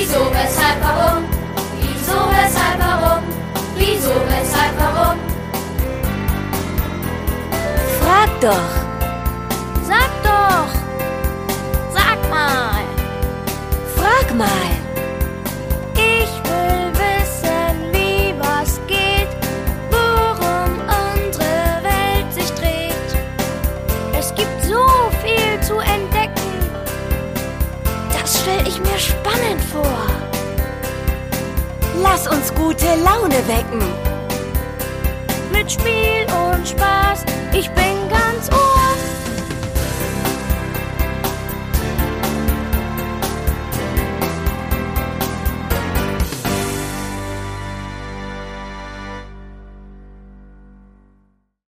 Wieso, weshalb, warum? Wieso, weshalb, warum? Wieso, weshalb, warum? Frag doch! Sag doch! Sag mal! Frag mal! Ich will wissen, wie was geht, worum unsere Welt sich dreht. Es gibt so viel zu entdecken, das stell ich mir spannend vor. Lass uns gute Laune wecken! Mit Spiel und Spaß